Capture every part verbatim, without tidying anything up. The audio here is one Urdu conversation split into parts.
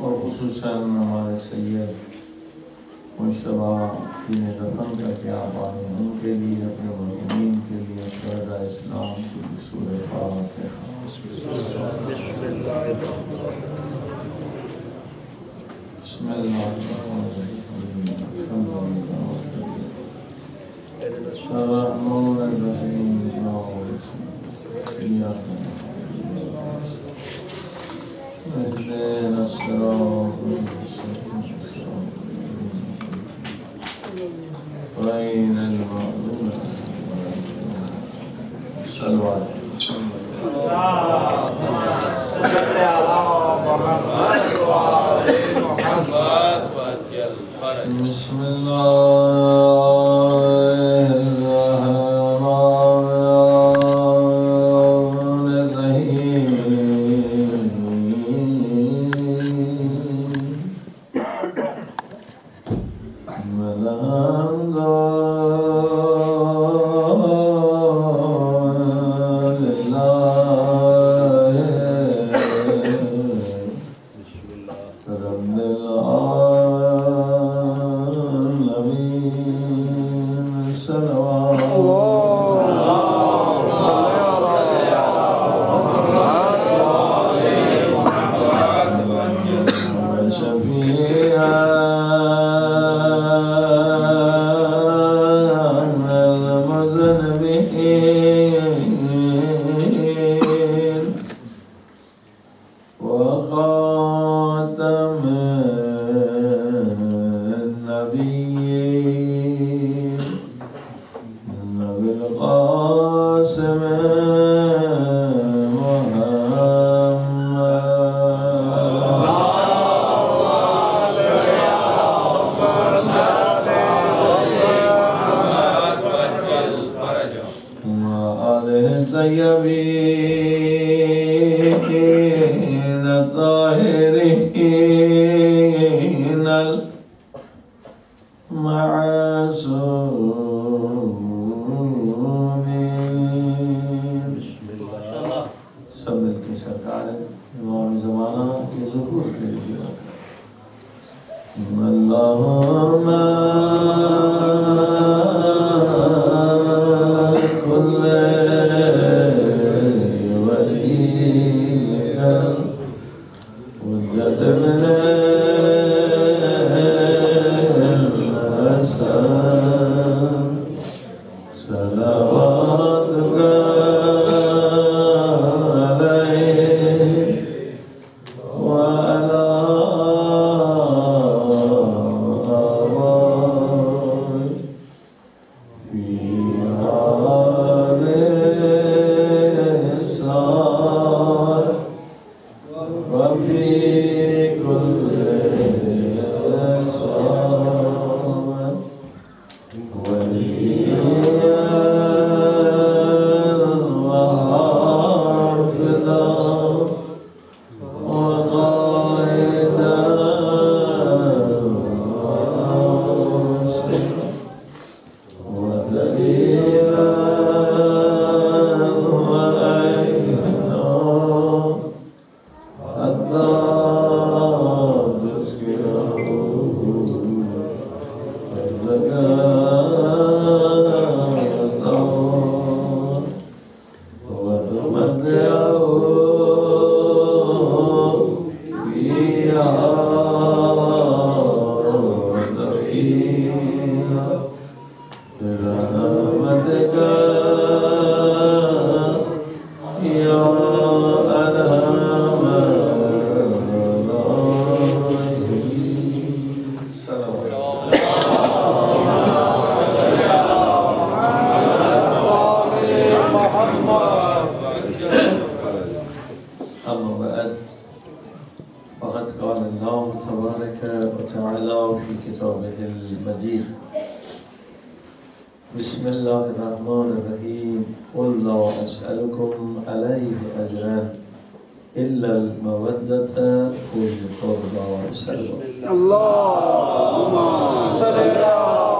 اور خصوصاً ہمارے سید مشتبہ دین دفن کا کیا پانے ان کے لیے، اپنے مرحومین کے لیے، شہداء اسلام کے لیے سورہ فاتحہ۔ بسم اللہ الرحمن بسم اللہ الرحمن الرحیم الرحمن الرحیم اهدنا الصراط المستقيم غير المغضوب صلوات بسم الله الرحمن الرحيم الحمد لله رب العالمين صلوات وخاتم النبيين النبي القاسم الطيبين الطاهرين المعصومين سب مل کے سرکار امام زمانہ کے ظہور کے لیے اللہم کل بسم الله الرحمن الرحيم قل لا أسألكم عليه أجرا إلا المودة في القربى والسلوى اللهم صل على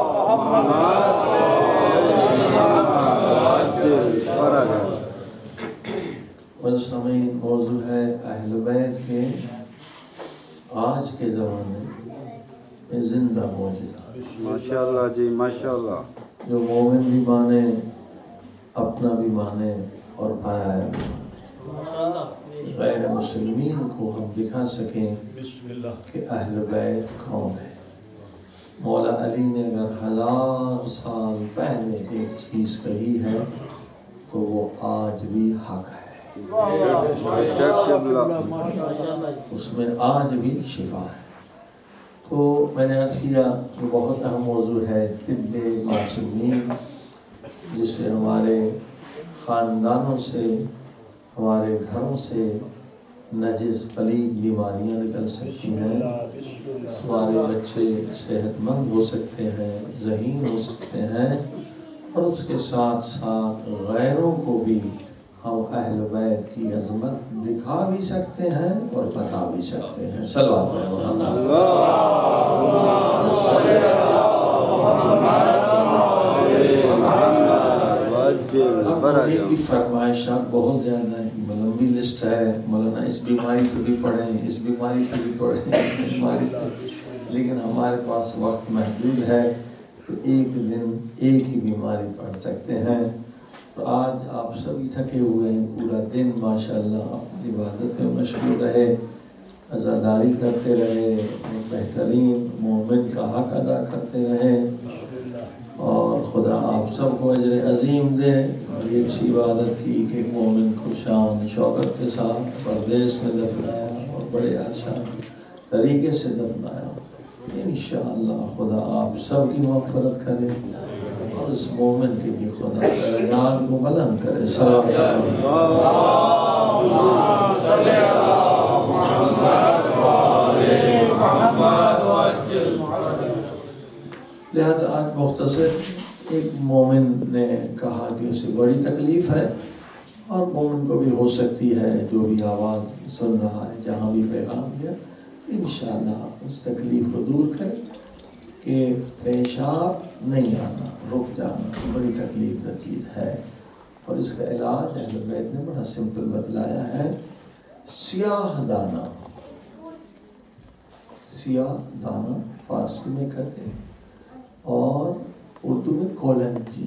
محمد مجتمعین موضوع ہے اہل بیت کے آج کے زمانے میں زندہ معجزہ، ماشاءاللہ جی ماشاءاللہ، جو مومن بھی مانے، اپنا بھی مانے اور پرایا بھی مانے، غیر مسلمین کو ہم دکھا سکیں کہ اہل بیت کون ہے۔ مولا علی نے اگر ہزار سال پہلے ایک چیز کہی ہے تو وہ آج بھی حق ہے، اس میں آج بھی شفا ہے۔ تو میں نے عرض کیا کہ بہت اہم موضوع ہے طب معصومین، جس سے ہمارے خاندانوں سے، ہمارے گھروں سے نجس پلید بیماریاں نکل سکتی ہیں، ہمارے بچے صحت مند ہو سکتے ہیں، ذہین ہو سکتے ہیں، اور اس کے ساتھ ساتھ غیروں کو بھی ہم اہل بیت کی عظمت دکھا بھی سکتے ہیں اور بتا بھی سکتے ہیں۔ صلوات محمد۔ کی فرمائشات بہت زیادہ ہیں، لمبی لسٹ ہے، مولانا اس بیماری کو بھی پڑھیں، اس بیماری کو بھی پڑھیں، اس بیماری کو، لیکن ہمارے پاس وقت محدود ہے تو ایک دن ایک ہی بیماری پڑھ سکتے ہیں۔ تو آج آپ سبھی تھکے ہوئے ہیں، پورا دن ماشاءاللہ اپنی عبادت میں مشغول رہے، عزاداری کرتے رہے، بہترین مومن کا حق ادا کرتے رہے، اور خدا آپ سب کو اجر عظیم دے۔ ایک سی عبادت کی کہ ایک مومن کو شان شوکت کے ساتھ پردیس میں دفنایا اور بڑے آسان طریقے سے دفنایا۔ انشاءاللہ خدا آپ سب کی مغفرت کرے اور اس مومن کے بھی خدا درجات کو بلند کرے۔ سلام لہذا آج مختصر ایک مومن نے کہا کہ اسے بڑی تکلیف ہے، اور مومن کو بھی ہو سکتی ہے جو بھی آواز سن رہا ہے جہاں بھی پیغام دیا، انشاءاللہ اس تکلیف کو دور کرے کہ پیشاب نہیں آنا، رک جانا بڑی تکلیف دہ چیز ہے، اور اس کا علاج اہل بیت نے بڑا سمپل بتلایا ہے۔ سیاہ دانہ، سیاہ دانہ فارسی میں کہتے ہیں، اور اردو میں کولنجی،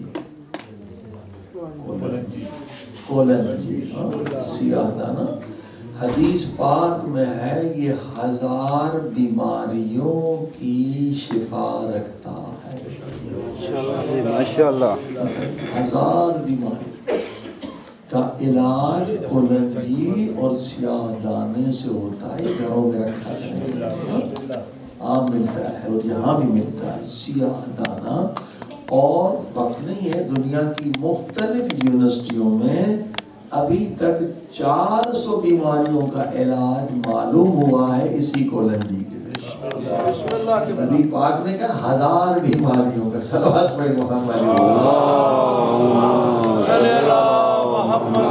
کولنجی کولنجی سیاہ دانہ حدیث پاک میں ہے، یہ ہزار بیماریوں کی شفا رکھتا ہے۔ ماشاءاللہ، ہزار بیماری کا علاج کولنجی اور سیاہ دانے سے ہوتا ہے۔ گھروں میں رکھا ہے، عام ملتا ہے اور یہاں بھی ملتا ہے سیاہ دانہ، اور وقت نہیں ہے، دنیا کی مختلف یونیورسٹیوں میں ابھی تک چار سو بیماریوں کا علاج معلوم ہوا ہے اسی کولنجی کے ذریعے۔ نبی پاک نے کہا ہزار بیماریوں کا، صلوات پڑھیں محمد صلی اللہ محمد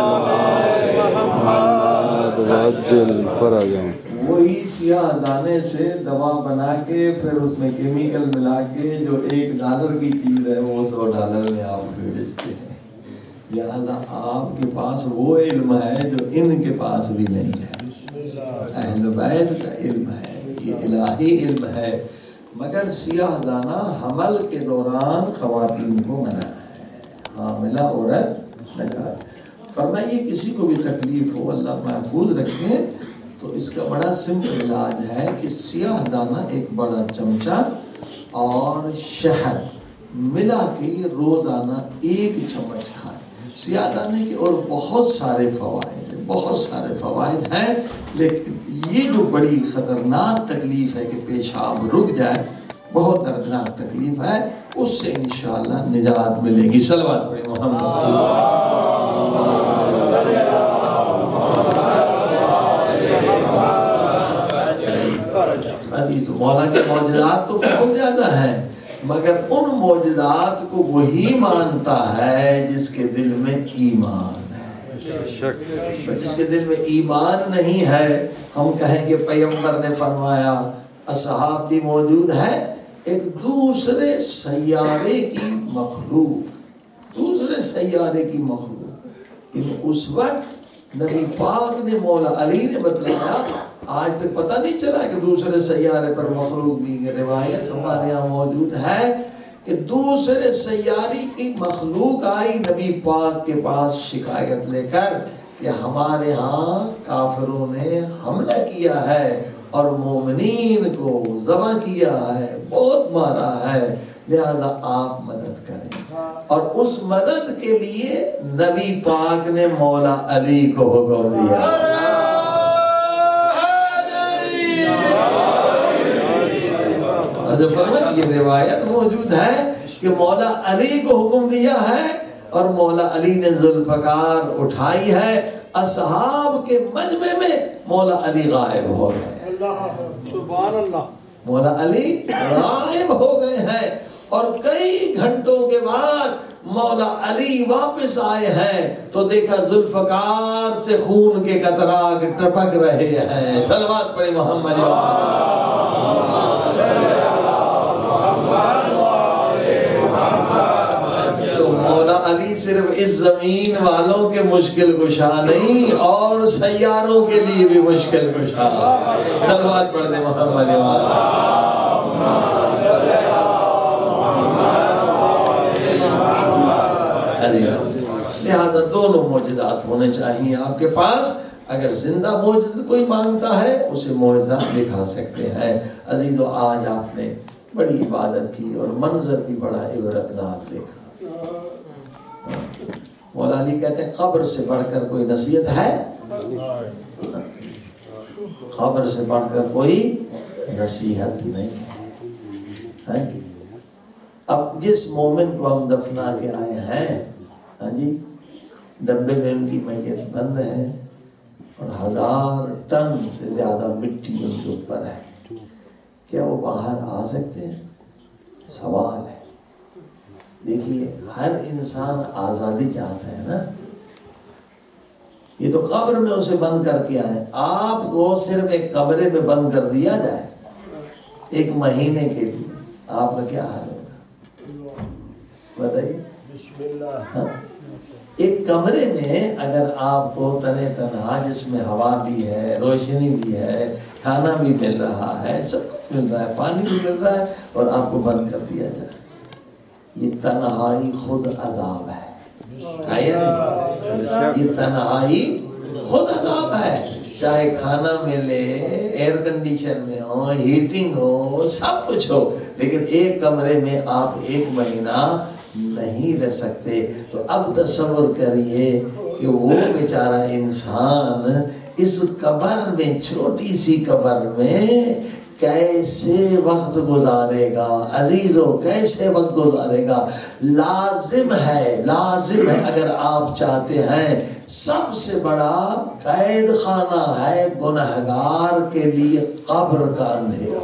وہی سیاہ دانے سے دوا بنا کے پھر اس میں کیمیکل ملا کے جو ایک ڈالر کی چیز ہے وہ سو ڈالر میں آپ کو بیچتے ہیں۔ لہذا آپ کے پاس وہ علم ہے جو ان کے پاس بھی نہیں ہے، اہل بیت کا علم ہے، یہ الہی علم ہے، مگر سیاہ دانہ حمل کے دوران خواتین کو منع ہے، حاملہ عورت نہ۔ فرمائیے کسی کو بھی تکلیف ہو، اللہ محفوظ رکھے، تو اس کا بڑا سمپل علاج ہے کہ سیاہ دانہ ایک بڑا چمچہ اور شہد ملا کے روزانہ ایک چمچ کھائیں۔ سیاہ دانے کے اور بہت سارے فوائد ہیں، بہت سارے فوائد ہیں، لیکن یہ جو بڑی خطرناک تکلیف ہے کہ پیشاب رک جائے، بہت دردناک تکلیف ہے، اس سے انشاءاللہ نجات ملے گی۔ صلوات پڑھیں محمد۔ مولا کے معجزات تو بہت زیادہ ہیں، مگر ان معجزات کو وہی مانتا ہے جس کے دل میں ایمان ہے۔ جس کے دل میں ایمان نہیں ہے، ہم کہیں گے پیغمبر نے فرمایا، اصحاب بھی موجود ہے، ایک دوسرے سیارے کی مخلوق، دوسرے سیارے کی مخلوق۔ اس وقت نبی پاک نے مولا علی نے بتلایا آج تک پتہ نہیں چلا کہ دوسرے سیارے پر مخلوق بھی ہے۔ روایت ہمارے یہاں موجود ہے کہ دوسرے سیارے کی مخلوق آئی نبی پاک کے پاس شکایت لے کر کہ ہمارے ہاں کافروں نے حملہ کیا ہے اور مومنین کو ذبح کیا ہے، بہت مارا ہے، لہذا آپ مدد کریں۔ اور اس مدد کے لیے نبی پاک نے مولا علی کو حکم دیا۔ جو فرمایا یہ روایت موجود ہے کہ مولا علی کو حکم دیا ہے اور مولا علی نے ذوالفقار اٹھائی ہے۔ اصحاب کے مجمع میں مولا علی غائب ہو گئے، سبحان اللہ، مولا علی غائب ہو گئے ہیں، اور کئی گھنٹوں کے بعد مولا علی واپس آئے ہیں تو دیکھا ذوالفقار سے خون کے قطرات ٹپک رہے ہیں۔ صلوات پڑھیں محمد۔ تو مولا علی صرف اس زمین والوں کے مشکل کشا نہیں اور سیاروں کے لیے بھی مشکل کشا۔ صلوات پڑھ دیں محمد۔ لہذا دونوں معجزات ہونے چاہیے آپ کے پاس۔ اگر زندہ معجزہ کوئی مانگتا ہے اسے معجزہ دکھا سکتے ہیں۔ عزیزو آج آپ نے بڑی عبادت کی اور منظر بھی بڑا عبرتناک دیکھا۔ مولا علی کہتے ہیں قبر سے بڑھ کر کوئی نصیحت ہے؟ قبر سے بڑھ کر کوئی نصیحت نہیں ہے۔ اب جس مومن کو ہم دفنا کے آئے ہیں، ہاں جی، ڈبے میں ان کی میت بند ہے اور ہزار ٹن سے زیادہ مٹی ان کے اوپر ہے، کیا وہ باہر آ سکتے ہیں؟ سوال ہے۔ دیکھیے ہر انسان آزادی چاہتا ہے نا، یہ تو قبر میں اسے بند کر کے آئے، آپ کو صرف ایک کمرے میں بند کر دیا جائے ایک مہینے کے لیے، آپ کا کیا حال ہوگا بتائیے؟ ہاں؟ ایک کمرے میں اگر آپ کو تنے تنہا، جس میں ہوا بھی ہے، روشنی بھی ہے، کھانا بھی مل رہا ہے، سب کچھ مل رہا ہے، پانی بھی مل رہا ہے، اور آپ کو بند کر دیا جائے، یہ تنہائی خود عذاب ہے۔ یہ تنہائی خود عذاب ہے، چاہے کھانا ملے، ایئر کنڈیشن میں ہو، ہیٹنگ ہو، سب کچھ ہو، لیکن ایک کمرے میں آپ ایک مہینہ نہیں رہ سکتے۔ تو اب تصور کریے کہ وہ بیچارہ انسان اس قبر میں، چھوٹی سی قبر میں کیسے وقت گزارے گا؟ عزیزو کیسے وقت گزارے گا؟ لازم ہے، لازم ہے، اگر آپ چاہتے ہیں، سب سے بڑا قید خانہ ہے گنہگار کے لیے قبر کا اندھیرا،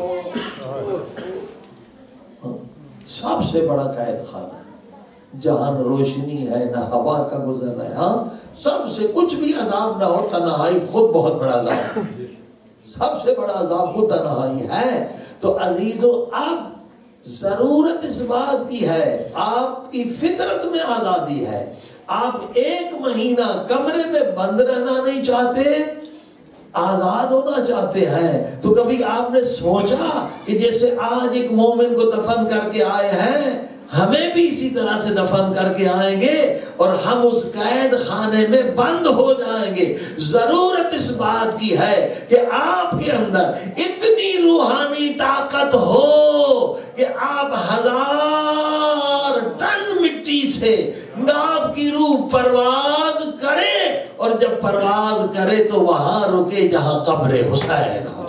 سب سے بڑا قید خانہ ہے، جہاں نہ روشنی ہے نہ ہوا کا گزر رہا ہے، ہاں سب سے کچھ بھی عذاب نہ ہو، تنہائی خود بہت بڑا عذاب ہے، سب سے بڑا عذاب خود تنہائی ہے۔ تو عزیزو اب ضرورت اس بات کی ہے، آپ کی فطرت میں آزادی ہے، آپ ایک مہینہ کمرے میں بند رہنا نہیں چاہتے، آزاد ہونا چاہتے ہیں، تو کبھی آپ نے سوچا کہ جیسے آج ایک مومن کو دفن کر کے آئے ہیں، ہمیں بھی اسی طرح سے دفن کر کے آئیں گے اور ہم اس قید خانے میں بند ہو جائیں گے۔ ضرورت اس بات کی ہے کہ آپ کے اندر اتنی روحانی طاقت ہو کہ آپ ہزار ٹن مٹی سے آپ کی روح پرواز کرے، اور جب پرواز کرے تو وہاں رکے جہاں قبر حسین ہو۔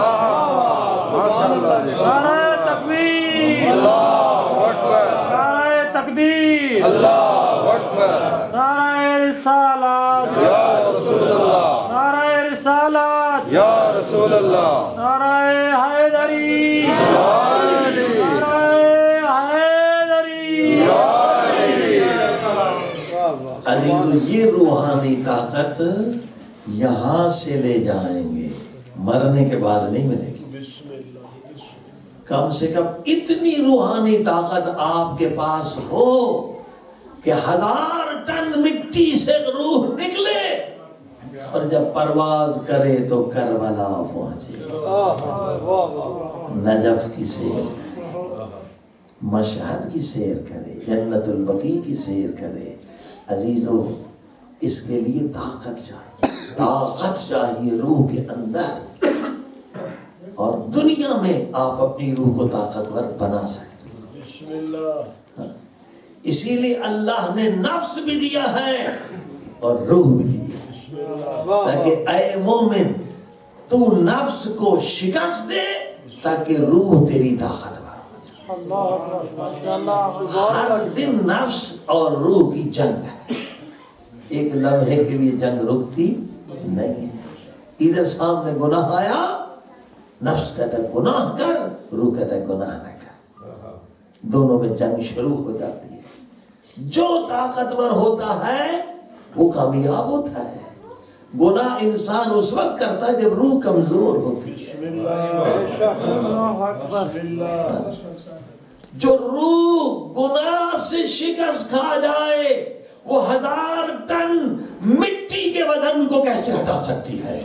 نعرہ تکبیر، اللہ اکبر، نعرہ تکبیر، اللہ اکبر، نعرہ رسالت یا رسول اللہ، نعرہ رسالت یا رسول اللہ، نعرہ حیدری یا علی، نعرہ حیدری یا علی۔ عزیزو یہ روحانی طاقت یہاں سے لے جائیں گے، مرنے کے بعد نہیں ملے گی۔ کم سے کم اتنی روحانی طاقت آپ کے پاس ہو کہ ہزار ٹن مٹی سے روح نکلے، اور جب پرواز کرے تو کربلا پہنچے، نجف کی سیر، مشہد کی سیر کرے، جنت البقیع کی سیر کرے۔ عزیزو اس کے لیے طاقت چاہیے، طاقت چاہیے روح کے اندر، اور دنیا میں آپ اپنی روح کو طاقتور بنا سکتے ہیں۔ بسم اللہ۔ اسی لیے اللہ نے نفس بھی دیا ہے اور روح بھی دی ہے، تاکہ اے مومن تو نفس کو شکست دے تاکہ روح تیری طاقتور ہو۔ ہر دن نفس اور روح کی جنگ ہے، ایک لمحے کے لیے جنگ رکتی نہیں ہے۔ ادھر سامنے گناہ آیا، نفس کہتا ہے گناہ کر، روح کہتا ہے گناہ نہ کر، دونوں میں جنگ شروع ہو جاتی ہے۔ جو طاقتور ہوتا ہے وہ کامیاب ہوتا ہے۔ گناہ انسان اس وقت کرتا ہے جب روح کمزور ہوتی ہے۔ جو روح گناہ سے شکست کھا جائے وہ ہزار ٹن مٹی کے وزن کو کیسے ہٹا سکتی ہے؟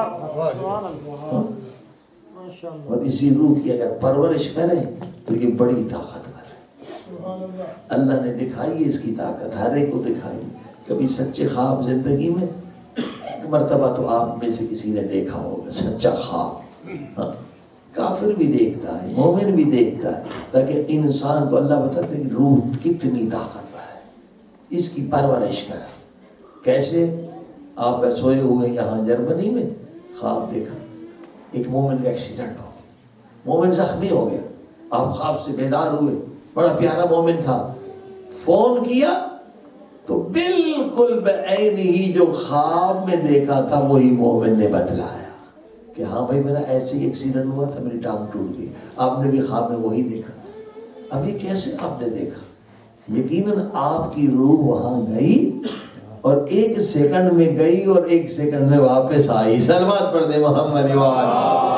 اور اسی روح کی اگر پرورش کریں تو یہ بڑی طاقتور ہے۔ اللہ نے دکھائی اس کی طاقت، ہر ایک کو دکھائی۔ کبھی سچے خواب زندگی میں ایک مرتبہ تو آپ میں سے کسی نے دیکھا ہوگا سچا خواب، ہاں کافر بھی دیکھتا ہے، مومن بھی دیکھتا ہے، تاکہ انسان کو اللہ بتاتے کہ روح کتنی طاقتور ہے، اس کی پرورش کرے۔ کیسے؟ آپ سوئے ہوئے یہاں جرمنی میں خواب دیکھا، ایک مومن کا ایکسیڈنٹ ہو گیا، مومن زخمی ہو گیا، آپ خواب سے بیدار ہوئے، بڑا پیارا مومن تھا، فون کیا تو بالکل بعین ہی جو خواب میں دیکھا تھا وہی مومن نے بتلایا کہ ہاں بھائی میرا ایسے ہی ایکسیڈنٹ ہوا تھا، میری ٹانگ ٹوٹ گئی، آپ نے بھی خواب میں وہی دیکھا۔ اب یہ کیسے آپ نے دیکھا؟ یقیناً آپ کی روح وہاں گئی اور ایک سیکنڈ میں گئی اور ایک سیکنڈ میں واپس آئی۔ سلوات پڑھ دے محمد وآلہ۔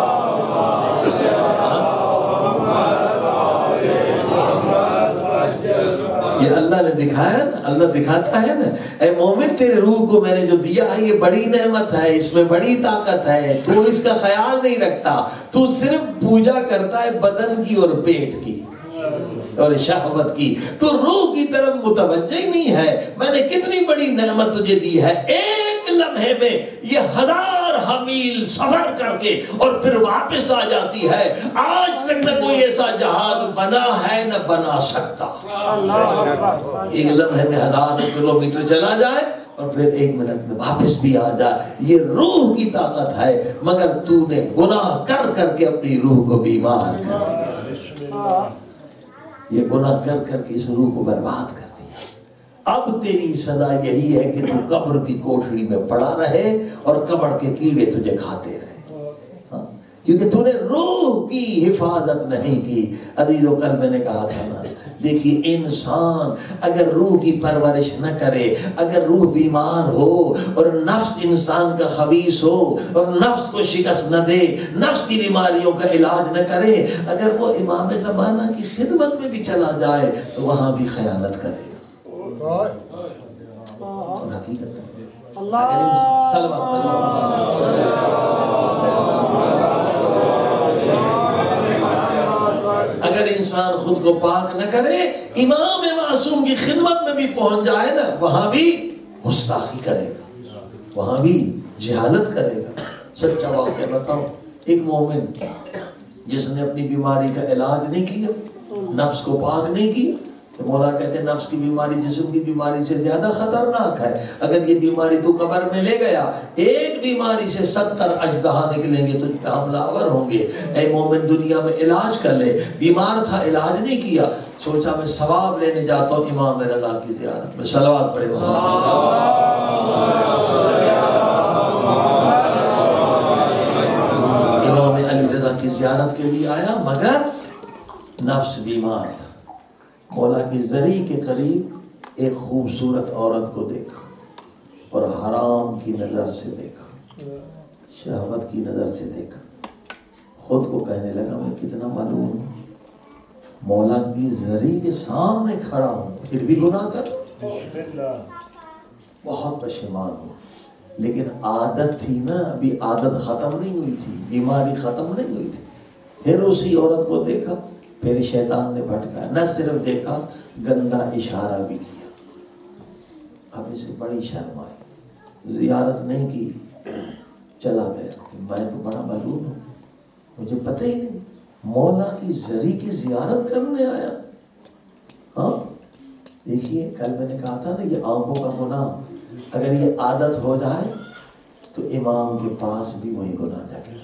یہ اللہ نے دکھایا نا، اللہ دکھاتا ہے نا، اے مومن تیرے روح کو میں نے جو دیا ہے یہ بڑی نعمت ہے، اس میں بڑی طاقت ہے، تو اس کا خیال نہیں رکھتا، تو صرف پوجا کرتا ہے بدن کی اور پیٹ کی اور شہوت کی، تو روح کی طرف متوجہ ہی نہیں ہے۔ میں نے کتنی بڑی نعمت تجھے دی ہے، ایک لمحے میں یہ ہزار میل سفر کر کے اور پھر واپس آ جاتی ہے۔ آج تک نہ کوئی ایسا جہاز بنا ہے نہ بنا سکتا، ایک لمحے میں ہزار کلومیٹر چلا جائے اور پھر ایک منٹ میں واپس بھی آ جائے۔ یہ روح کی طاقت ہے، مگر تو نے گناہ کر کر کے اپنی روح کو بیمار کر دیا، یہ گناہ کر کر کے اس روح کو برباد کر دیا۔ اب تیری سزا یہی ہے کہ تو قبر کی کوٹھڑی میں پڑا رہے اور قبر کے کیڑے تجھے کھاتے رہے، ہاں کیونکہ تو نے روح کی حفاظت نہیں کی۔ عزیزو کل میں نے کہا تھا نا، دیکھیے انسان اگر روح کی پرورش نہ کرے، اگر روح بیمار ہو اور نفس انسان کا خبیث ہو اور نفس کو شکست نہ دے، نفس کی بیماریوں کا علاج نہ کرے، اگر وہ امام زمانہ کی خدمت میں بھی چلا جائے تو وہاں بھی خیانت کرے گا۔ اور حقیقت اگر انسان خود کو پاک نہ کرے، امام معصوم کی خدمت میں بھی پہنچ جائے نا، وہاں بھی گستاخی کرے گا، وہاں بھی جہالت کرے گا۔ سچا واقعہ بتاؤ، ایک مومن جس نے اپنی بیماری کا علاج نہیں کیا، نفس کو پاک نہیں کیا، تو مولا کہتے ہیں نفس کی بیماری جسم کی بیماری سے زیادہ خطرناک ہے۔ اگر یہ بیماری تو قبر میں لے گیا، ایک بیماری سے ستر اژدہا نکلیں گے تو حملہ آور ہوں گے۔ اے مومن دنیا میں علاج کر لے، بیمار تھا علاج نہیں کیا، سوچا میں ثواب لینے جاتا ہوں امام رضا کی زیارت میں، صلوات پڑھے امام علی رضا کی زیارت کے لیے آیا، مگر نفس بیمار تھا۔ مولا کی زری کے قریب ایک خوبصورت عورت کو دیکھا اور حرام کی نظر سے دیکھا، شہوت کی نظر سے دیکھا، خود کو کہنے لگا میں کتنا ملعون ہوں، مولا کی زری کے سامنے کھڑا ہوں پھر بھی گناہ کر، بہت پشیمان ہوں۔ لیکن عادت تھی نا، ابھی عادت ختم نہیں ہوئی تھی، بیماری ختم نہیں ہوئی تھی. پھر اسی عورت کو دیکھا، پھر شیطان نے بھٹکایا، نہ صرف دیکھا گندا اشارہ بھی کیا. اب اسے بڑی شرم آئی، زیارت نہیں کی، چلا گیا کہ میں تو بڑا معلوم ہوں، مجھے پتہ ہی نہیں مولا کی زری کی زیارت کرنے آیا. ہاں دیکھیے کل میں نے کہا تھا نا یہ آنکھوں کا گناہ اگر یہ عادت ہو جائے تو امام کے پاس بھی وہی گناہ جا کے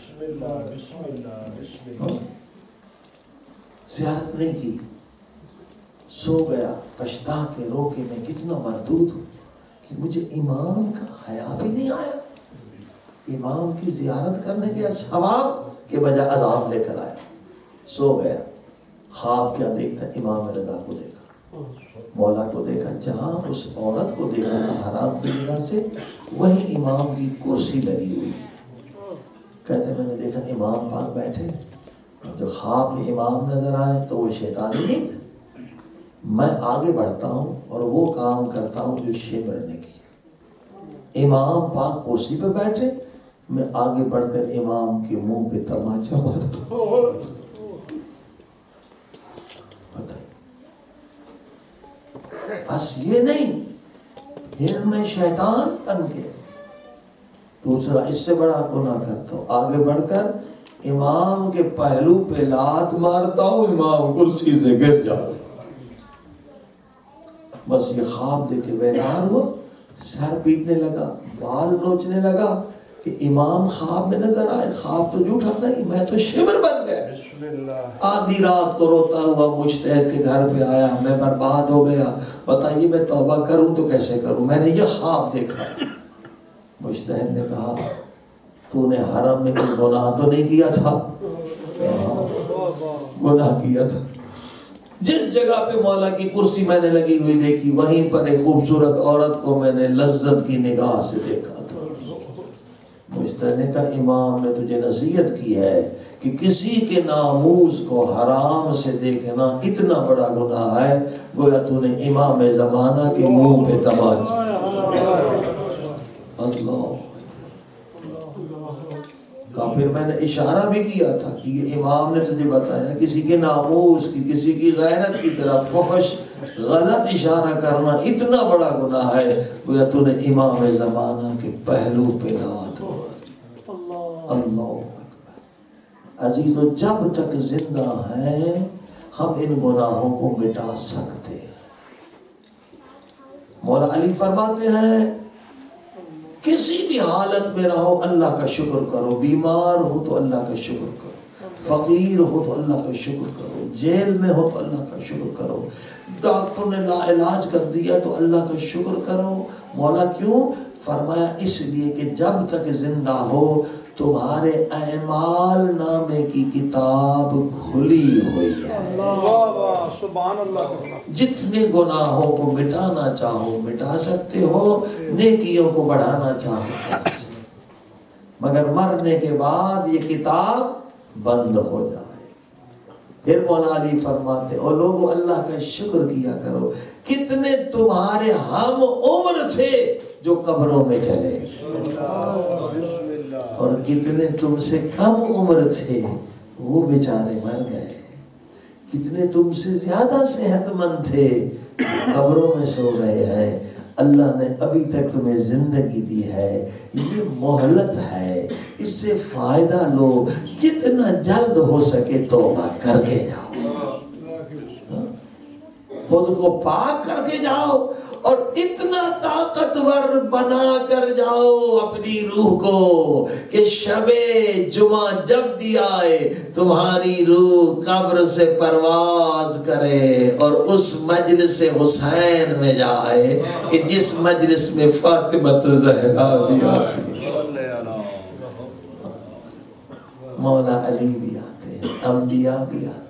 زیارت نہیں کی، سو گیا پچھتا کے رو کے میں کتنا مردود ہوں کہ مجھے امام کا خیال ہی نہیں آیا. امام کی زیارت کرنے کے ثواب کے بجائے عذاب لے کر آیا. سو گیا، خواب کیا دیکھتا؟ امام رضا کو دیکھا، مولا کو دیکھا. جہاں اس عورت کو دیکھا تھا حرام کی نگاہ سے، وہی امام کی کرسی لگی ہوئی. کہتے میں نے دیکھا امام پاک بیٹھے، جو خواب میں امام نظر آئے تو وہ شیطانی نہیں، میں آگے بڑھتا ہوں اور وہ کام کرتا ہوں جو شیبر نے کیا. امام پاک کرسی پہ بیٹھے، میں آگے بڑھ کر امام کے منہ پہ تماچا مارتا ہوں. بس یہ نہیں، پھر میں شیطان بن کے دوسرا اس سے بڑا گناہ کرتا ہوں، آگے بڑھ کر امام کے پہلو پہ لات مارتا ہوں، امام کرسی سے گر جاتا. بس یہ خواب دیکھ کے بیدار ہوا، سر پیٹنے لگا، بال نوچنے لگا کہ امام خواب میں نظر آئے. خواب تو جھوٹا نہیں، میں تو شبر بن گیا. آدھی رات کو روتا ہوا مجتہد کے گھر پہ آیا، میں برباد ہو گیا، بتائیے میں توبہ کروں تو کیسے کروں، میں نے یہ خواب دیکھا. مجتہد نے کہا تو نے حرم میں کوئی گناہ تو نہیں کیا تھا؟ گناہ کیا تھا. جس جگہ پہ مولا کی کرسی میں نے لگی ہوئی دیکھی، وہیں پر ایک خوبصورت عورت کو میں نے لذت کی نگاہ سے دیکھا تھا. مجتہد نے کہا امام نے تجھے نصیحت کی ہے کہ کسی کے ناموس کو حرام سے دیکھنا اتنا بڑا گناہ ہے، گویا تو نے امام زمانہ کے منہ پہ تماچا. اللہ کا پھر میں نے اشارہ بھی کیا تھا کہ یہ امام نے تجھے بتایا کسی کے ناموس کی، کسی کی غیرت کی طرف فحش غلط اشارہ کرنا اتنا بڑا گناہ ہے، گویا تو نے امام زمانہ کے پہلو پہ لات ماری. اللہ عزیز، جب تک زندہ ہیں ہم ان گناہوں کو مٹا سکتے ہیں. مولا علی فرماتے ہیں کسی بھی حالت میں رہو اللہ کا شکر کرو، بیمار ہو تو اللہ کا شکر کرو، فقیر ہو تو اللہ کا شکر کرو، جیل میں ہو تو اللہ کا شکر کرو، ڈاکٹر نے لا علاج کر دیا تو اللہ کا شکر کرو. مولا کیوں؟ فرمایا اس لیے کہ جب تک زندہ ہو تمہارے اعمال نامے کی کتاب کھلی ہوئی ہے. سبحان اللہ. جتنے گناہوں کو مٹانا چاہو مٹا سکتے ہو، نیکیوں کو بڑھانا چاہو، مگر مرنے کے بعد یہ کتاب بند ہو جائے. پھر مولا علی فرماتے اور لوگوں اللہ کا شکر کیا کرو، کتنے تمہارے ہم عمر تھے جو قبروں میں چلے اور کتنے تم سے کم عمر تھے وہ بیچارے مر گئے، کتنے تم سے زیادہ صحت مند تھے قبروں میں سو رہے ہیں. اللہ نے ابھی تک تمہیں زندگی دی ہے، یہ مہلت ہے، اس سے فائدہ لو، جتنا جلد ہو سکے توبہ کر کے جاؤ، خود کو پاک کر کے جاؤ اور اتنا طاقتور بنا کر جاؤ اپنی روح کو کہ شب جمعہ جب بھی آئے تمہاری روح قبر سے پرواز کرے اور اس مجلس حسین میں جائے کہ جس مجلس میں فاطمہ زہرا بھی آتی، مولا علی بھی آتے، انبیاء بھی آتے.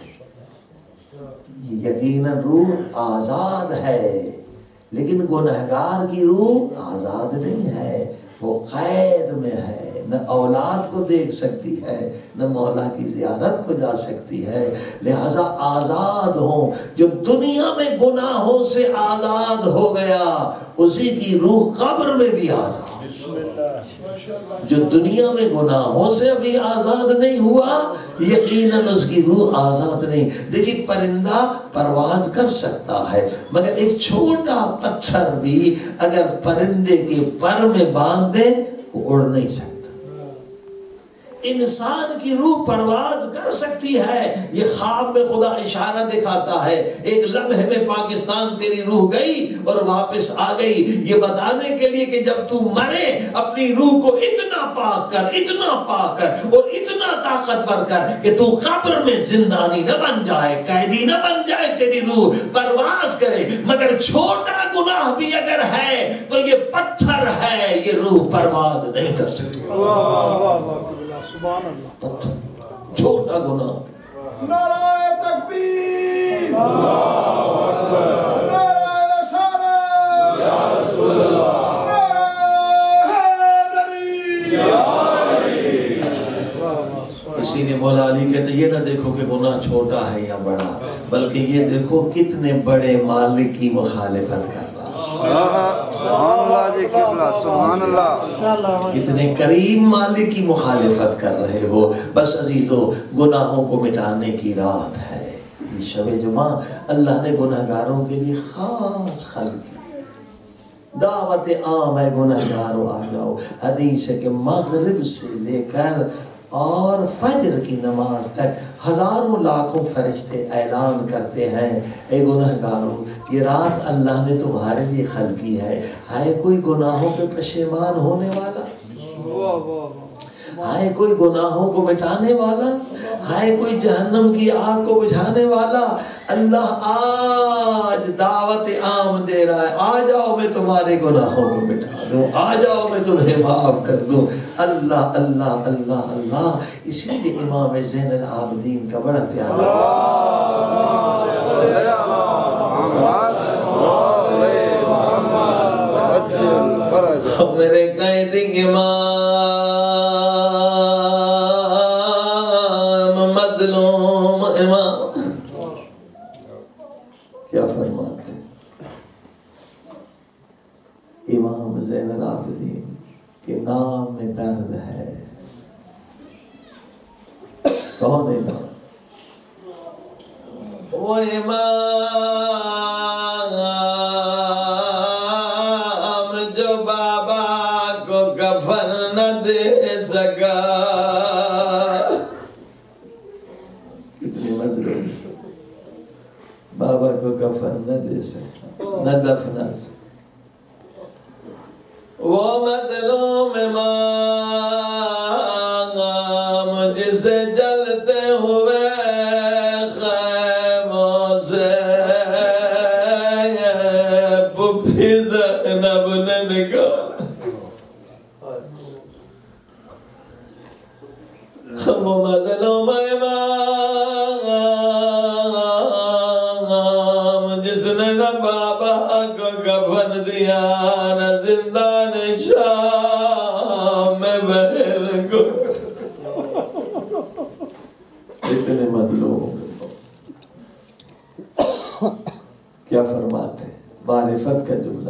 یقیناً روح آزاد ہے، لیکن گنہگار کی روح آزاد نہیں ہے، وہ قید میں ہے، نہ اولاد کو دیکھ سکتی ہے نہ مولا کی زیارت کو جا سکتی ہے. لہذا آزاد ہوں، جو دنیا میں گناہوں سے آزاد ہو گیا اسی کی روح قبر میں بھی آزاد. جو دنیا میں گناہوں سے ابھی آزاد نہیں ہوا یقیناً اس کی روح آزاد نہیں. دیکھیں پرندہ پرواز کر سکتا ہے مگر ایک چھوٹا پتھر بھی اگر پرندے کے پر میں باندھ دے وہ اڑ نہیں سکتا. انسان کی روح پرواز کر سکتی ہے. یہ خواب میں خدا اشارہ دکھاتا ہے ایک لمحے میں پاکستان تیری روح گئی اور واپس آ گئی یہ بتانے کے لیے کہ جب تو مرے اپنی روح کو اتنا پاک کر اتنا پاک کر اور اتنا طاقتور کر کہ تو قبر میں زندانی نہ بن جائے قیدی نہ بن جائے. تیری روح پرواز کرے مگر چھوٹا گناہ بھی اگر ہے تو یہ پتھر ہے یہ روح پرواز نہیں کر سکتی. پتھر چھوٹا گناہ. نعرہ تکبیر اللہ اکبر نعرہ رسالت یا رسول اللہ نعرہ حیدری یا علی. اسی لیے مولا علی کہتے یہ نہ دیکھو کہ گناہ چھوٹا ہے یا بڑا بلکہ یہ دیکھو کتنے بڑے مالک کی مخالفت کر سبحان اللہ کتنے کریم مالک کی مخالفت کر رہے ہو. بس عزیزو گناہوں کو مٹانے کی رات ہے. یہ شب جمعہ اللہ نے گناہگاروں کے لیے خاص خلق کی. دعوت عام ہے گناہگاروں آ جاؤ. حدیث ہے کہ مغرب سے لے کر اور فجر کی نماز تک ہزاروں لاکھوں فرشتے اعلان کرتے ہیں اے گناہگاروں یہ رات اللہ نے تمہارے لیے خلقی ہے. ہے کوئی گناہوں پہ پشیمان ہونے والا؟ ہے کوئی گناہوں کو مٹانے والا؟ ہے کوئی جہنم کی آگ کو بجھانے والا؟ اللہ آج دعوت عام دے رہا ہے آ جاؤ میں تمہارے گناہوں کو مٹا دوں آ جاؤ میں تمہیں معاف کر دوں. اللہ اللہ اللہ اللہ. اسی لیے امام زین العابدین کا بڑا پیارا میرے قائد امام مظلوم امام کیا فرماتے امام زین العابدین کے نام میں درد ہے. کون ہے نام؟ وہ امام جو بابا کو کفن نہ دے سکا. کتنی مظلوم بابا کو کفن نہ دے سکا نہ دفنا سکا. وہ مظلوم امام جسے جلتے ہوئے خیموں سے پھپھی زینب نے نکالا. وہ مظلوم امام جس نے نہ بابا کو کفن دیا نہ زندہ شام میں بہل کو. اتنے مظلوم کیا فرماتے معرفت کا جملہ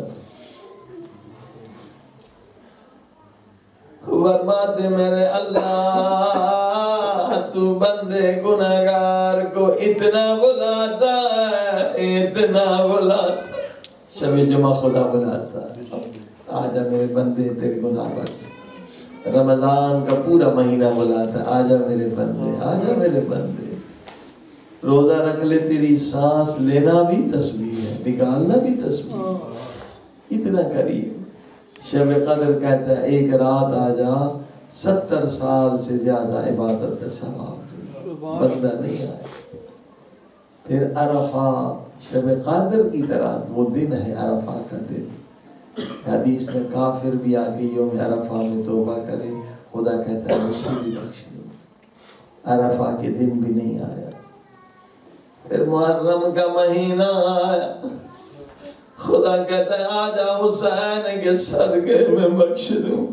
فرماتے میرے اللہ تو بندے گناہگار کو اتنا بلاتا ہے اتنا بلاتا. شب جمعہ خدا بلاتا آجا میرے بندے تیرے گناہ بخش. رمضان کا پورا مہینہ بلاتا آجا میرے بندے آجا میرے بندے. روزہ رکھ لے تیری سانس لینا بھی تسبیح ہے نکالنا بھی تسبیح ہے. اتنا قریب. شب قدر کہتا ہے ایک رات آجا ستر سال سے زیادہ عبادت کا ثواب. بندہ نہیں آیا. پھر عرفہ شب قدر کی طرح وہ دن ہے عرفہ کا دن. حدیث میں کافر بھی آگے یوم عرفہ میں توبہ کرے خدا کہتا ہے اسے بھی بخش دوں. عرفہ کے دن بھی نہیں آیا. پھر محرم کا مہینہ آیا خدا کہتا ہے آجا حسین کے صدقے میں بخش دوں.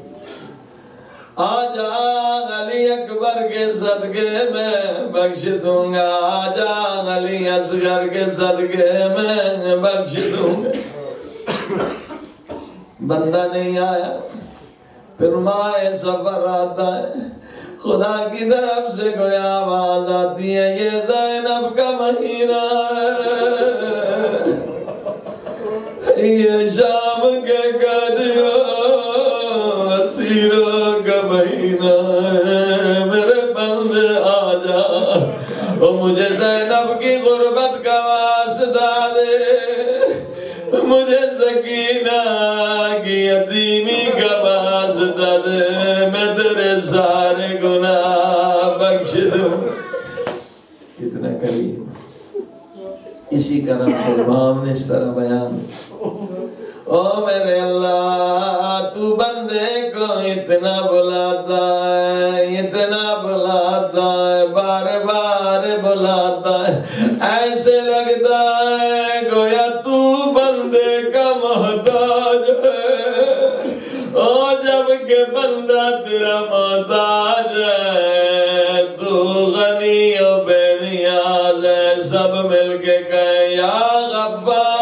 آجا علی اکبر کے صدقے میں بخش دوں گا. آجا علی اصغر کے صدقے میں بخش دوں گا. بندہ نہیں آیا. پھر ماہ سفر آتا ہے، خدا کی طرف سے کوئی آواز آتی ہے یہ زینب کا مہینہ ہے، یہ شام کے قیدیوں اسیروں کا مہینہ ہے، میرے بندے آ جا، وہ مجھے زینب کی غربت کا واسطہ دے، مجھے سکینہ کی یتیمی کا واسطہ دے، میں تیرے سارے گناہ بخش دوں۔ کتنا کریم، اسی کرم کے امام نے اس طرح بیان، او میرے اللہ تو بندے کو اتنا بلاتا ہے، اتنا بلاتا ہے، بار بار بلاتا ہے، ایسے لگتا ہے گویا تو بندے کا محتاج ہے، او جب کہ بندہ تیرا محتاج ہے، تو غنی و بے نیاز ہے، سب مل کے کہیں یا غفار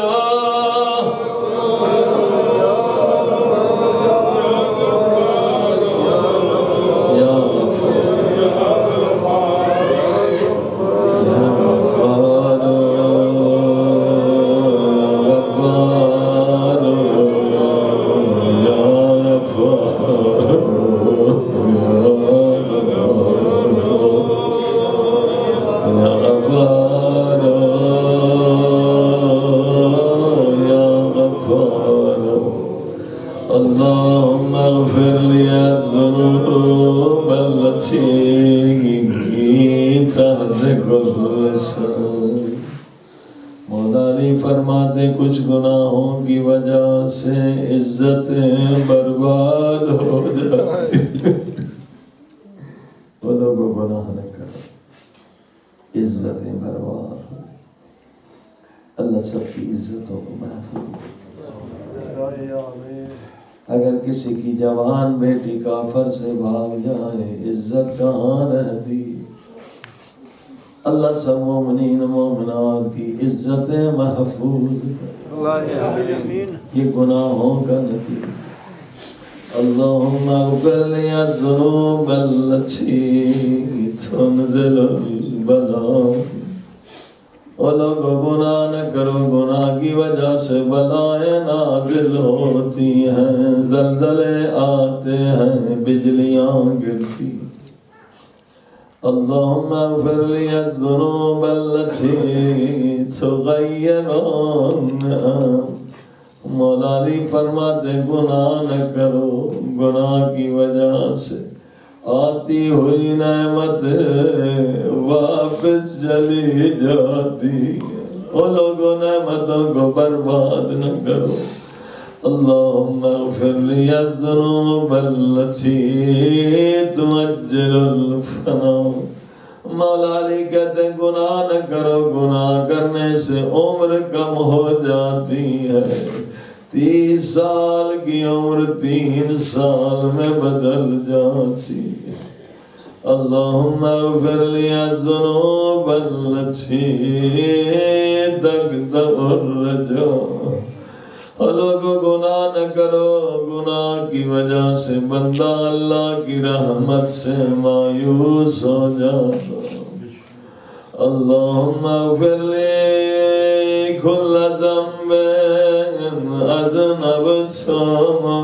اللهم اغفر لي الذنوب التي تهلك اللسان۔ مولا علی فرماتے کچھ گناہوں کی وجہ سے عزتیں برباد ہو جاتی، وہ لوگوں گناہ نہ کرو، عزتیں برباد ہو۔ اللہ سب کی عزتوں کو محفوظ۔ اگر کسی کی جوان بیٹی کافر سے بھاگ جائے عزت کہاں رہتی؟ اللہ سب مومنین مومنات کی عزتیں محفوظ کر، یہ گناہوں کا نتیجہ۔ اللہم اغفر لی الذنوب التي تنزل البلاء۔ اور لوگوں گناہ نہ کرو، گناہ کی وجہ سے بلائیں نازل ہوتی ہیں، زلزلے آتے ہیں، بجلیاں گرتی۔ اللہم اغفر لی الذنوب التي تغیر النعم۔ مولا علی فرماتے گناہ نہ کرو، گناہ کی وجہ سے آتی ہوئی نعمت واپس چلی جاتی، وہ لوگوں نعمتوں کو برباد نہ کرو۔ اللہم اغفر لی الذنوب التي تعجل الفناء۔ مولا علی کہتے ہیں گناہ نہ کرو، گناہ کرنے سے عمر کم ہو جاتی ہے، تیس سال کی عمر تین سال میں بدل جاتی ہے۔ اللہم اغفر لی الذنوب التي تقطع الرجاء۔ لوگو گناہ نہ کرو، گناہ کی وجہ سے بندہ اللہ کی رحمت سے مایوس ہو جاتا۔ اللہم اغفر لی کل ذنب أذنبته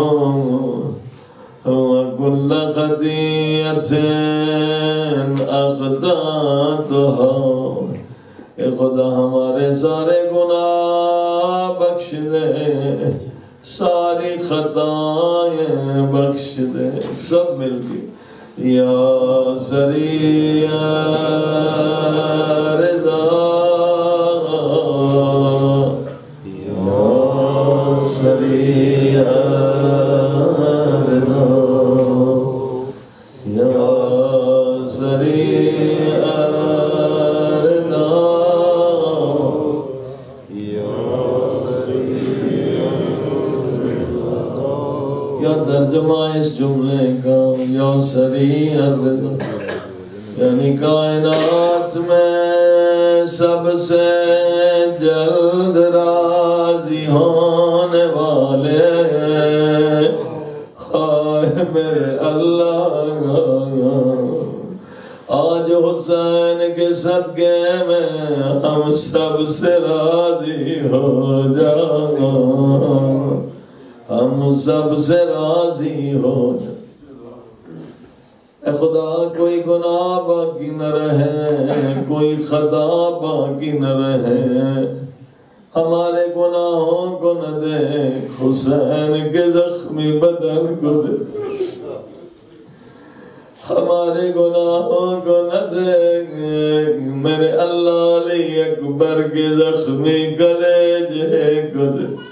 وكل خطيئة أخطأتها۔ اے خدا ہمارے سارے گناہ بخش دے، ساری خطائیں بخش دے، سب مل کے یا سریع رضا، سریع رضا، یا سریع رضا، یا سریع رضا۔ کیا ترجمہ اس جملے کا؟ یا سریع رضا یعنی کائنات میں سب سے جلد راضی ہونے والے، میرے اللہ آج حسین کے صدقے میں ہم سب سے راضی ہو جا، ہم سب سے راضی ہو جا۔ اے خدا کوئی گناہ باقی نہ رہے، کوئی خطا باقی نہ رہے، ہمارے گناہوں کو نہ دیکھ، حسین کے زخمی بدن کو دیکھ، ہمارے گناہوں کو نہ دیکھ، میرے اللہ علی اکبر کے زخمی کلیجے کو دیکھ،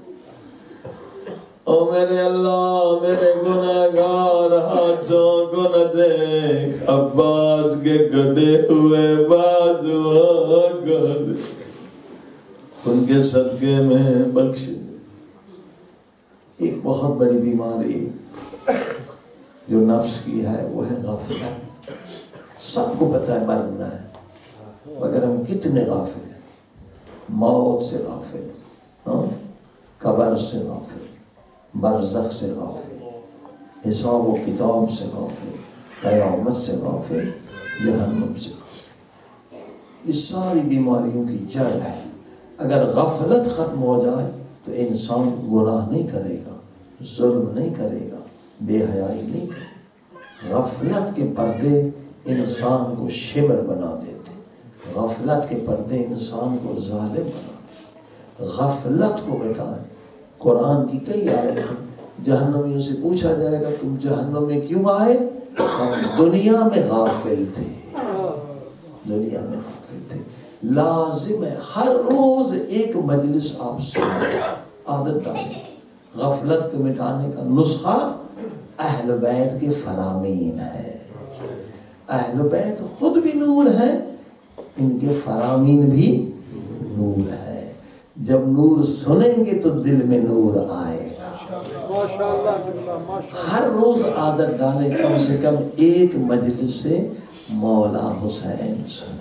او میرے اللہ میرے گناہگار ہاتھوں کو نہ دیکھ، عباس کے کٹے ہوئے بازوؤں کو دیکھ، ان کے صدقے میں بخش دے۔ ایک بہت بڑی بیماری جو نفس کی ہے وہ ہے غفلت۔ سب کو پتہ ہے مرنا ہے، مگر ہم کتنے غافل ہیں، موت سے غافل، ہاں قبر سے غافل، برزخ سے غافل، حساب و کتاب سے غافل، قیامت سے غافل، جہنم سے غافل۔ اس ساری بیماریوں کی جڑ ہے۔ اگر غفلت ختم ہو جائے تو انسان گناہ نہیں کرے گا، ظلم نہیں کرے گا، بے حیائی نہیں کرے گا۔ غفلت کے پردے انسان کو شمر بنا دیتے، غفلت کے پردے انسان کو ظالم بنا دیتے۔ غفلت کو مٹائیں۔ قرآن کی کئی آیتیں جہنمیوں سے پوچھا جائے گا تم جہنم میں کیوں آئے؟ ہم دنیا میں غافل تھے، دنیا میں غافل تھے۔ لازم ہے ہر روز ایک مجلس آپ سنیں، عادت ڈالیں۔ غفلت کو مٹانے کا نسخہ اہل بیت کے فرامین ہے۔ اہل بیت خود بھی نور ہے، ان کے فرامین بھی نور ہے۔ جب نور سنیں گے تو دل میں نور آئے گا۔ ہر روز عادت ڈالیں، کم سے کم ایک مجلس سے مولا حسین سنیں۔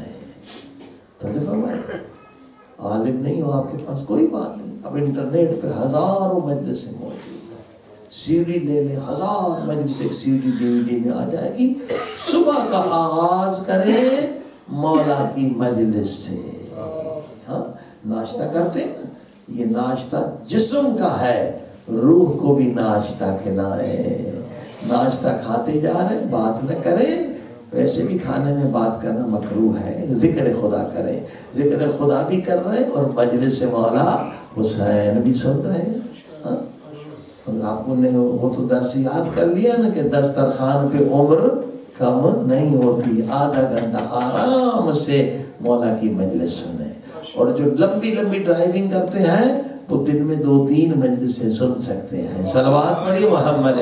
عالم نہیں ہو آپ کے پاس کوئی بات نہیں، اب انٹرنیٹ پہ ہزاروں مجلسیں موجود ہیں، سی ڈی لے لیں، ہزار مجلس ایک C D D V D میں آ جائے گی۔ صبح کا آغاز کریں مولا کی مجلس سے۔ ہاں ناشتہ کرتے ہیں، یہ ناشتہ جسم کا ہے، روح کو بھی ناشتہ کھلائیں۔ ناشتہ کھاتے جا رہے ہیں، بات نہ کریں، ویسے بھی کھانے میں بات کرنا مکروہ ہے، ذکر خدا کریں، ذکر خدا بھی کر رہے ہیں اور مجلس مولا حسین بھی سن رہے ہیں۔ ہاں آپ نے وہ تو درس یاد کر لیا نا کہ دسترخوان پہ عمر کم نہیں ہوتی، آدھا گھنٹہ آرام سے مولا کی مجلس سنیں۔ اور جو لمبی لمبی ڈرائیونگ کرتے ہیں وہ دن میں دو تین مجلسیں سن سکتے ہیں۔ صلوات پڑھیے محمد۔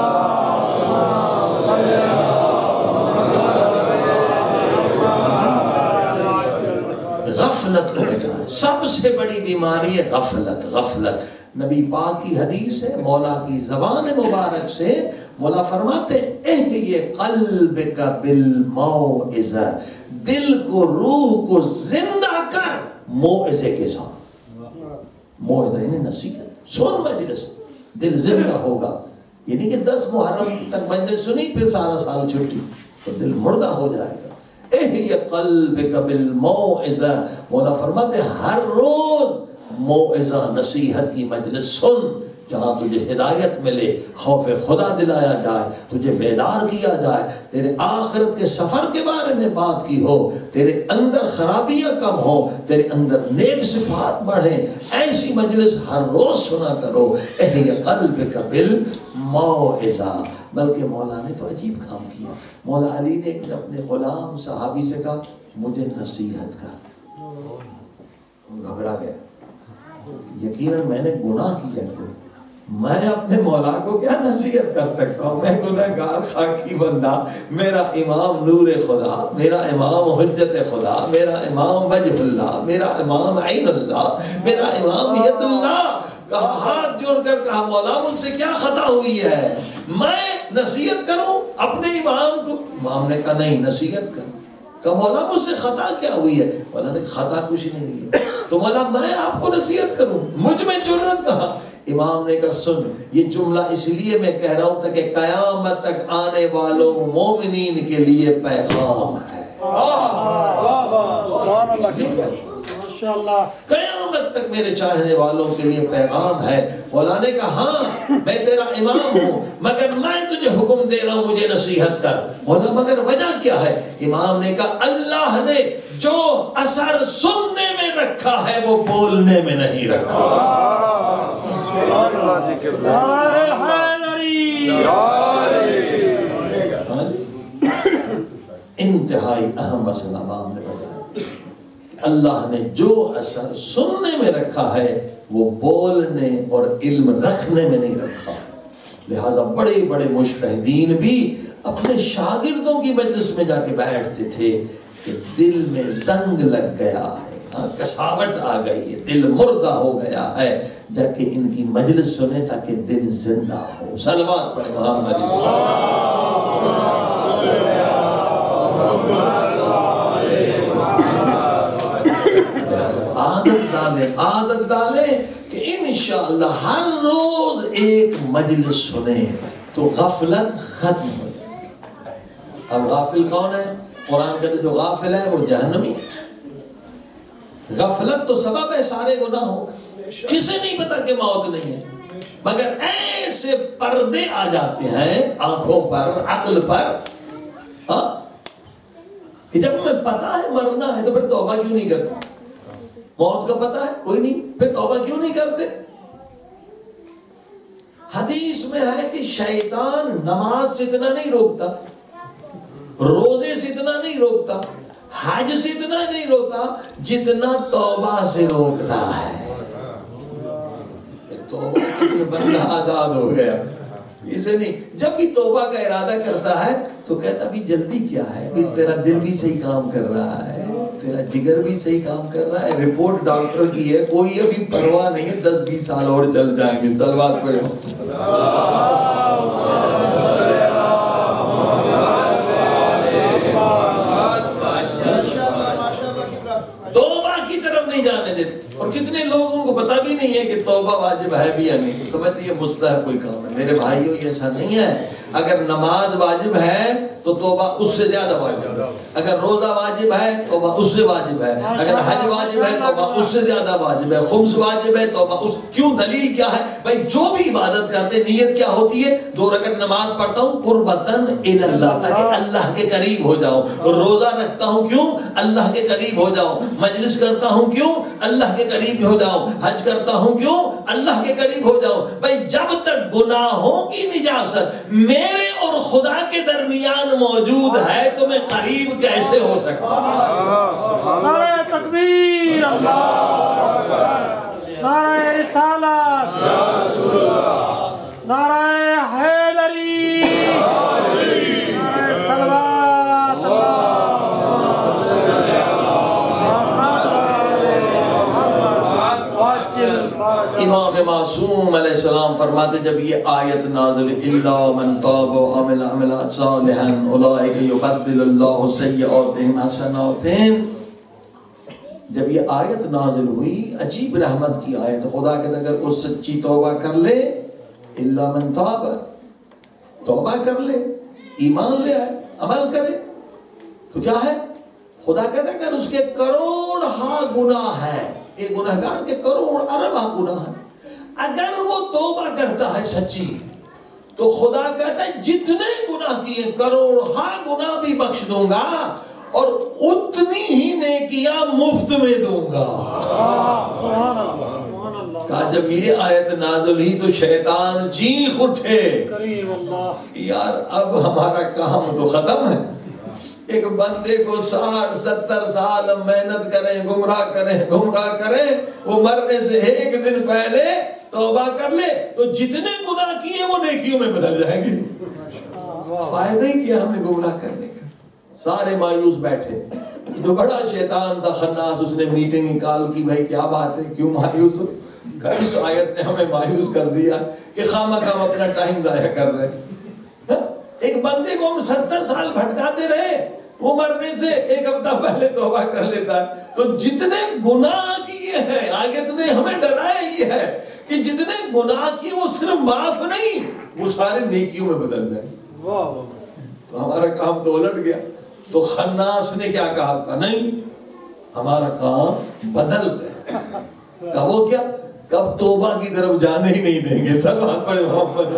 غفلت کو مٹائیں۔ سب سے بڑی بیماری ہے غفلت۔ غفلت نبی پاک کی حدیث ہے، مولا کی زبان مبارک سے مولا فرماتے احیِ قلبک بالموعظہ، دل کو روح کو زندہ کر موعظے کے ساتھ۔ موعظہ یعنی نصیحت، سن مجلس، دل زندہ ہوگا۔ یعنی کہ دس محرم تک مجلس سنی پھر سارا سال چھٹی تو دل مردہ ہو جائے گا۔ احیِ قلبک بالموعظہ، مولا فرماتے ہر روز موعظہ نصیحت کی مجلس سن، جہاں تجھے ہدایت ملے، خوف خدا دلایا جائے، تجھے بیدار کیا جائے، تیرے آخرت کے سفر کے بارے میں بات کی ہو، تیرے اندر خرابیاں کم ہو، تیرے اندر نیک صفات بڑھیں، ایسی مجلس ہر روز سنا کرو۔ احیِ قلبک بالموعظہ۔ بلکہ مولا نے تو عجیب کام کیا، مولا علی نے اپنے غلام صحابی سے کہا مجھے نصیحت کر، گھبرا گیا، یقیناً میں نے گناہ کیا ہے، کوئی میں اپنے مولا کو کیا نصیحت کر سکتا ہوں، میں گناہگار خاکی بندہ، میرا امام نور خدا، میرا امام حجت خدا، میرا امام وجہ اللہ، میرا امام عین اللہ، میرا امام ید اللہ۔ کہا ہاتھ جوڑ کر کہا مولا مجھ سے کیا خطا ہوئی ہے، میں نصیحت کروں اپنے امام کو؟ امام نے کہا نہیں نصیحت کر۔ کہا مولا مجھ سے خطا کیا ہوئی ہے؟ مولا نے خطا کچھ نہیں ہوئی ہے، تو مولا میں آپ کو نصیحت کروں؟ مجھ میں جرأت کہاں؟ امام نے کہا سن، یہ جملہ اس لیے میں کہہ رہا ہوں تاکہ قیامت تک آنے والوں مومنین کے لیے پیغام ہے۔ قیامت تک میرے چاہنے والوں کے لیے پیغام ہے۔ مولا نے کہا ہاں میں تیرا امام ہوں مگر میں تجھے حکم دے رہا ہوں مجھے نصیحت کر۔ مولا مگر وجہ کیا ہے؟ امام نے کہا اللہ نے جو اثر سننے میں رکھا ہے وہ بولنے میں نہیں رکھا۔ انتہائی اہم مسئلہ امام نے بتایا، اللہ نے جو اثر سننے میں رکھا ہے وہ بولنے اور علم رکھنے میں نہیں رکھا۔ لہذا بڑے بڑے مجتہدین بھی اپنے شاگردوں کی مجلس میں جا کے بیٹھتے تھے کہ دل میں زنگ لگ گیا ہے، ہاں کساوٹ آ گئی ہے، دل مردہ ہو گیا ہے، جا کے ان کی مجلس سنے تاکہ دل زندہ ہو۔ صلوات پڑھیں محمد عادت ڈالیں عادت ڈالیں کہ انشاءاللہ ہر روز ایک مجلس سنیں تو غفلت ختم ہو جائے۔ اب غافل کون ہے؟ قرآن کہتے جو غافل ہے وہ جہنمی ہے۔ غفلت تو سبب ہے سارے گناہوں کا، کسے نہیں پتا کہ موت نہیں ہے، مگر ایسے پردے آ جاتے ہیں آنکھوں پر عقل پر، ہاں کہ جب ہمیں پتا ہے مرنا ہے تو پھر توبہ کیوں نہیں کرتے؟ موت کا پتہ ہے کوئی نہیں، پھر توبہ کیوں نہیں کرتے؟ حدیث میں ہے کہ شیطان نماز سے اتنا نہیں روکتا، روزے سے اتنا نہیں روکتا، حج سے اتنا نہیں روکتا جتنا توبہ سے روکتا ہے۔ توبہ کے لیے بندہ آزاد ہو گیا، اسے نہیں، جب بھی توبہ کا ارادہ کرتا ہے تو کہتا بھی جلدی کیا ہے، بھی تیرا دل بھی صحیح کام کر رہا ہے، تیرا جگر بھی صحیح کام کر رہا ہے، رپورٹ ڈاکٹر کی ہے، کوئی ابھی پرواہ نہیں ہے، دس بیس سال اور چل جائیں گے۔ صلوات پڑھیں۔ توبہ کی طرف نہیں جانے دیتے، اور کتنے لوگوں کو پتا بھی نہیں ہے کہ توبہ واجب ہے بھی یا نہیں، سمجھتے یہ مستحب کوئی کام ہے۔ میرے بھائیوں یہ ایسا نہیں ہے، اگر نماز واجب ہے تو توبہ اس سے زیادہ واجب ہے، اگر روزہ واجب ہے توبہ اس سے واجب ہے، اگر حج واجب ہے توبہ اس سے زیادہ واجب ہے، خمس واجب ہے توبہ اس۔ کیوں؟ دلیل کیا ہے؟ بھائی جو بھی عبادت کرتے نیت کیا ہوتی ہے؟ دو رکعت نماز پڑھتا ہوں قربتاً الی اللہ، تاکہ اللہ کے قریب ہو جاؤں، اور روزہ رکھتا ہوں کیوں؟ اللہ کے قریب ہو جاؤں، مجلس کرتا ہوں کیوں؟ اللہ کے قریب ہو جاؤں، حج کرتا ہوں کیوں؟ اللہ کے قریب ہو جاؤں۔ بھائی جب تک گناہوں کی نجاست میرے اور خدا کے درمیان موجود ہے تو میں قریب کیسے ہو سکتا؟ نعرہ تکبیر، اللہ نعرہ رسالت، نعرہ حیدری، نعرہ صلوات، امام معصوم علیہ السلام فرماتے جب یہ آیت نازل الا من تاب وعمل عملا صالحا اولئک یبدل اللہ سیئاتہم حسنات، جب یہ آیت نازل ہوئی عجیب رحمت کی آیت، خدا کہتا اگر وہ سچی توبہ کر لے، الا من تاب، توبہ کر لے، ایمان لے آئے، عمل کرے تو کیا ہے؟ خدا کہتا ہے اگر اس کے کروڑ ہاں گناہ ہے، ایک گناہگار کے کروڑ ارب ہاں گناہ ہے، اگر وہ توبہ کرتا ہے سچی تو خدا کہتا ہے جتنے گناہ کیے کروڑ ہاں گناہ بھی بخش دوں گا اور اتنی ہی نیکیاں مفت میں دوں گا۔ کہا جب یہ آیت نازل ہوئی تو شیطان چیخ اٹھے، یار اب ہمارا کام تو ختم ہے، ایک بندے کو ساٹھ ستر سال ہم محنت کریں، گمراہ کریں گمراہ کریں، وہ مرنے سے ایک دن پہلے توبہ کر لے تو جتنے گناہ کیے وہ نیکیوں میں بدل جائیں گے۔ فائدہ ہی کیا ہمیں گمراہ کرنے کا؟ سارے مایوس بیٹھے، جو بڑا شیطان تھا خناس اس نے میٹنگ نکال کی، بھائی کیا بات ہے کیوں مایوس ہو؟ اس آیت نے ہمیں مایوس کر دیا کہ خامہ خام اپنا ٹائم ضائع کر رہے ہیں۔ ایک بندے کو ہم ستر سال بھٹکاتے رہے، وہ مرنے سے ایک ہفتہ پہلے توبہ کر لیتا ہے، تو جتنے گناہ کیے ہیں آیت نے ہمیں ڈرایا ہی ہے کہ جتنے گناہ کیے وہ صرف معاف نہیں، وہ سارے نیکیوں میں بدل جائیں۔ تو ہمارا کام تو الٹ گیا۔ تو خناس نے کیا کہا تھا؟ نہیں، ہمارا کام بدل گیا۔ کب وہ کیا؟ کب توبہ کی طرف جانے ہی نہیں دیں گے۔ سب ہاتھ پڑے محمد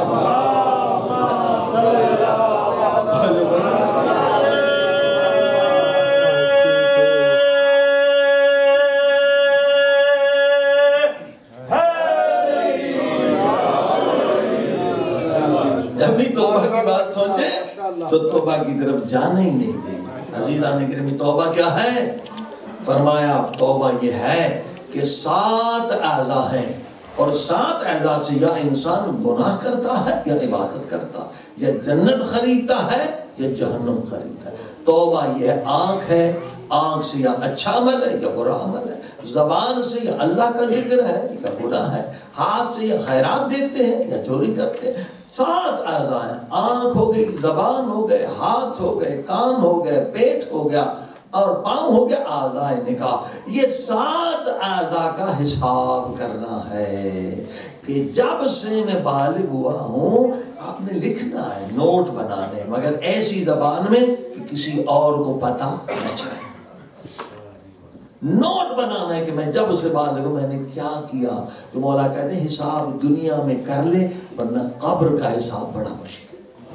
جب بھی توبہ کی بات سوچے تو توبہ کی طرف جانا ہی نہیں دیں گے۔ عزیزان گرامی، توبہ کیا ہے؟ فرمایا توبہ یہ ہے کہ سات اعضاء ہیں، اور سات اعضاء سے یا انسان گناہ کرتا ہے یا عبادت کرتا ہے، یا جنت خریدتا ہے یا جہنم خریدتا ہے۔ توبہ یہ ہے، آنکھ ہے، آنکھ سے یا اچھا عمل ہے یا برا عمل ہے، زبان سے یا اللہ کا ذکر ہے یا گناہ ہے، ہاتھ سے یا خیرات دیتے ہیں یا چوری کرتے ہیں۔ سات اعضاء ہیں، آنکھ ہو گئی، زبان ہو گئے، ہاتھ ہو گئے، کان ہو گئے، پیٹ ہو گیا اور پاؤں ہو گیا اعضاء نکاح۔ یہ سات اعضاء کا حساب کرنا ہے کہ جب سے میں بالغ ہوا ہوں، آپ نے لکھنا ہے، نوٹ بنانے، مگر ایسی زبان میں کہ کسی اور کو پتہ نہ چلے۔ نوٹ بنانا ہے کہ میں جب سے بالغ ہوں میں نے کیا کیا۔ تو مولا کہتے ہیں حساب دنیا میں کر لے، ورنہ قبر کا حساب بڑا مشکل۔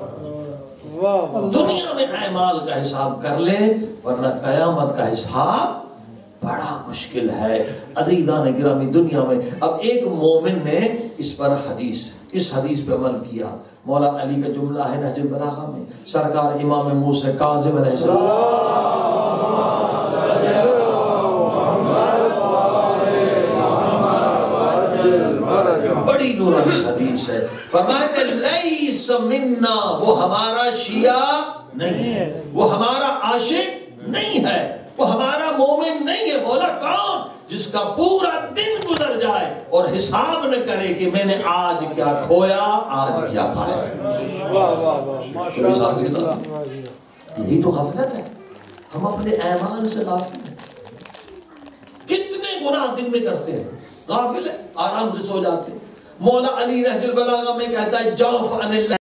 دنیا میں اعمال کا حساب کر لے، ورنہ قیامت کا حساب بڑا مشکل ہے۔ عزیزان گرامی، دنیا میں اب ایک مومن نے اس پر حدیث اس حدیث پہ عمل کیا۔ مولا علی کا جملہ ہے نہج البلاغہ میں، سرکار امام موسیٰ کاظم علیہ السلام بڑی نورانی حدیث ہے، فرماتے لیس منا، وہ ہمارا شیعہ نہیں ہے، وہ ہمارا عاشق نہیں ہے، وہ ہمارا مومن نہیں ہے۔ بولا کون؟ جس کا پورا دن گزر جائے اور حساب نہ کرے کہ میں نے آج کیا کھویا، آج کیا پایا۔ یہی تو غفلت ہے، ہم اپنے اعمال سے غافل ہیں۔ کتنے گناہ دن میں کرتے ہیں، غافل ہے، آرام سے سو جاتے ہیں۔ مولا علی نہج البلاغہ میں کہتا ہے جوف ان اللہ